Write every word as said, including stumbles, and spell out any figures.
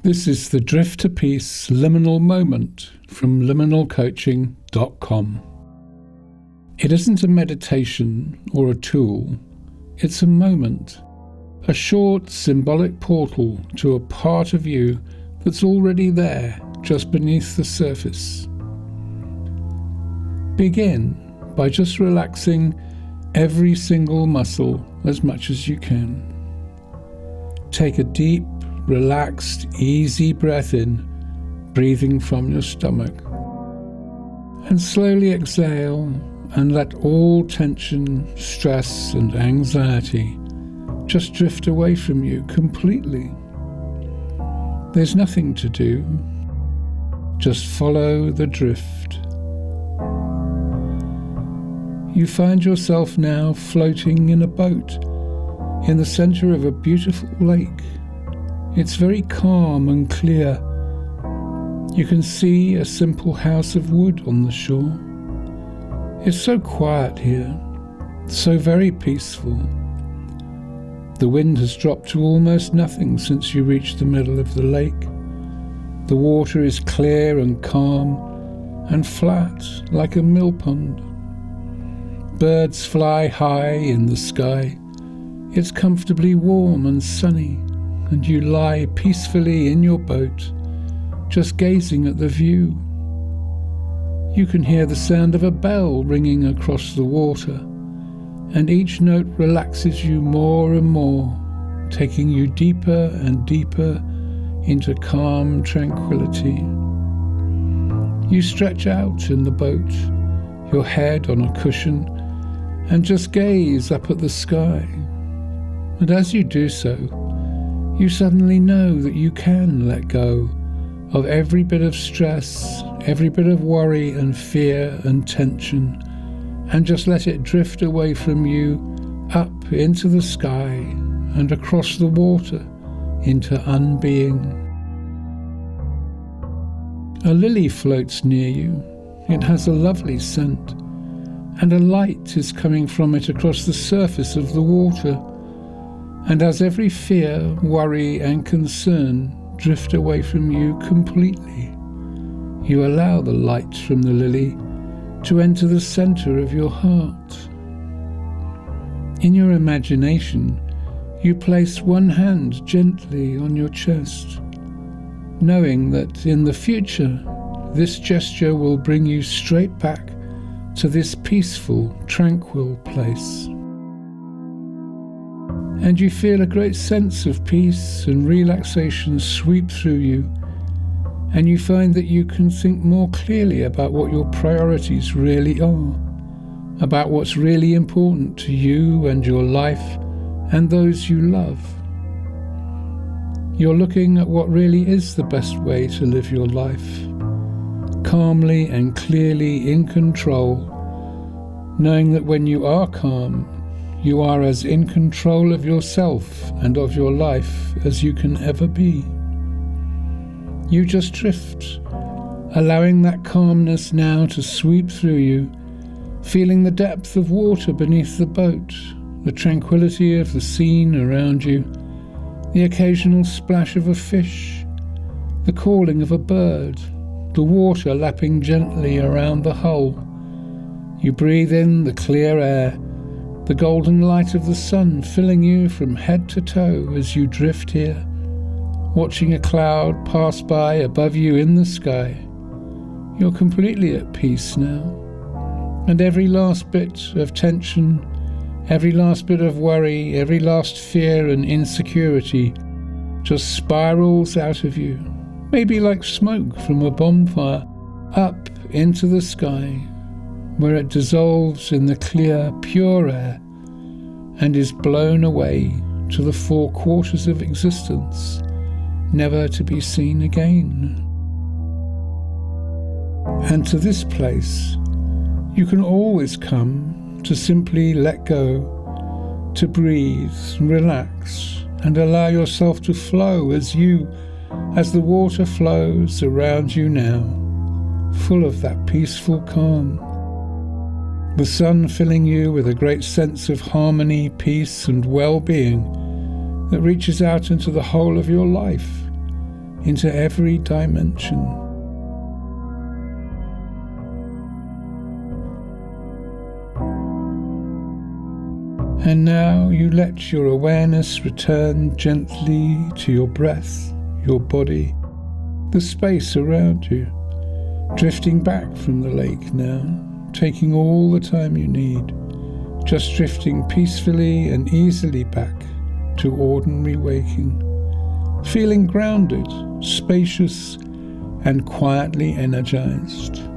This is the Drift to Peace Liminal Moment from liminal coaching dot com. It isn't a meditation or a tool, it's a moment, a short symbolic portal to a part of you that's already there, just beneath the surface. Begin by just relaxing every single muscle as much as you can. Take a deep, relaxed, easy breath in, breathing from your stomach. And slowly exhale and let all tension, stress and anxiety just drift away from you completely. There's nothing to do. Just follow the drift. You find yourself now floating in a boat in the center of a beautiful lake. It's very calm and clear. You can see a simple house of wood on the shore. It's so quiet here, so very peaceful. The wind has dropped to almost nothing since you reached the middle of the lake. The water is clear and calm and flat like a mill pond. Birds fly high in the sky. It's comfortably warm and sunny, and you lie peacefully in your boat, just gazing at the view. You can hear the sound of a bell ringing across the water, and each note relaxes you more and more, taking you deeper and deeper into calm tranquility. You stretch out in the boat, your head on a cushion, and just gaze up at the sky. And as you do so, you suddenly know that you can let go of every bit of stress, every bit of worry and fear and tension, and just let it drift away from you up into the sky and across the water into unbeing. A lily floats near you. It has a lovely scent, and a light is coming from it across the surface of the water. And as every fear, worry and concern drift away from you completely, you allow the light from the lily to enter the center of your heart. In your imagination, you place one hand gently on your chest, knowing that in the future, this gesture will bring you straight back to this peaceful, tranquil place. And you feel a great sense of peace and relaxation sweep through you, and you find that you can think more clearly about what your priorities really are, about what's really important to you and your life and those you love. You're looking at what really is the best way to live your life, calmly and clearly in control, knowing that when you are calm, you are as in control of yourself and of your life as you can ever be. You just drift, allowing that calmness now to sweep through you, feeling the depth of water beneath the boat, the tranquility of the scene around you, the occasional splash of a fish, the calling of a bird, the water lapping gently around the hull. You breathe in the clear air, the golden light of the sun filling you from head to toe as you drift here, watching a cloud pass by above you in the sky. You're completely at peace now, and every last bit of tension, every last bit of worry, every last fear and insecurity just spirals out of you, maybe like smoke from a bonfire, up into the sky, where it dissolves in the clear, pure air and is blown away to the four quarters of existence, never to be seen again. And to this place, you can always come to simply let go, to breathe, relax, and allow yourself to flow as you, as the water flows around you now, full of that peaceful calm. The sun filling you with a great sense of harmony, peace and well-being that reaches out into the whole of your life, into every dimension. And now you let your awareness return gently to your breath, your body, the space around you, drifting back from the lake now, taking all the time you need, just drifting peacefully and easily back to ordinary waking, feeling grounded, spacious, and quietly energized.